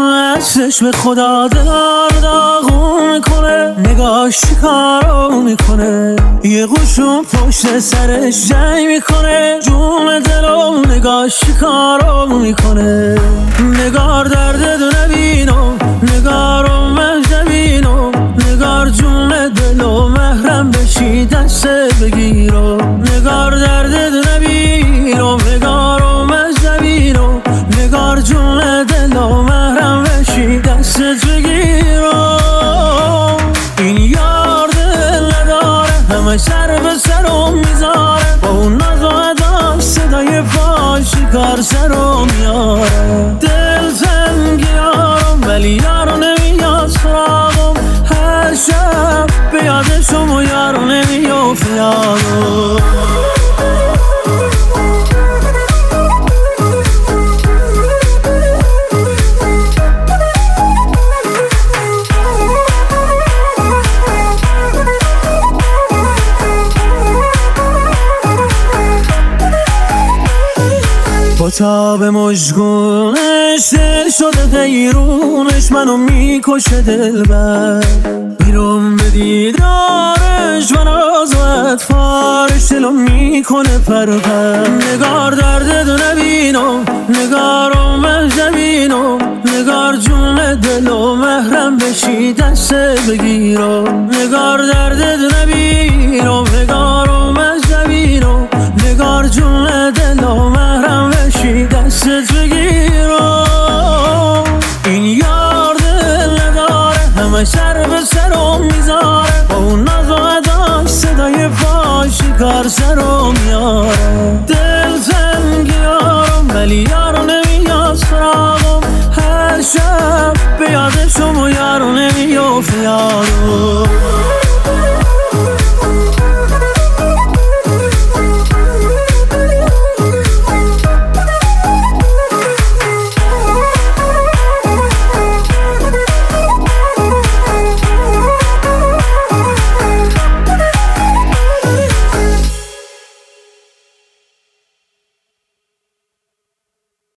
دستش به خدا دلار داغون میکنه، نگاش چیکارو میکنه، یه قوشون پشت سرش جنگ میکنه، جون دلو نگاش چیکارو میکنه. نگار درد دو نبینم، نگارو مهد نبینم، نگار جون دلو محرم بشی دست بگیرم. نگار درد دو نبینم، نگارو مهد نبینم، نگار جون دلو محرم بشی دستت بگیرم. این یار دل نداره، همه سر به سرم میذاره، با اون ناز و اداش صدای پاش کار سرم میاره. دل تنگ یارم ولی یارو نمیاد سراغم، هر شب به یادشم و یارو نمیافت یادم. با تاب مژگونش دل شده حیرونش، منو میکشه دلبر، میرم به دیدارش و ناز و اطفارش دلو میکنه پرپر. نگار درد دو نبینم، نگارو مهد نبینم، نگار جون دلو محرم بشی دست بگیرم. نگار درد دو نبینم، نگارو مهد نبینم، نگار جون دلو محرم بشی دستت بگیرم. این یار دل نداره، همه سر به سرم میذاره، با اون ناز و اداش صدای پاش کار سرم میاره.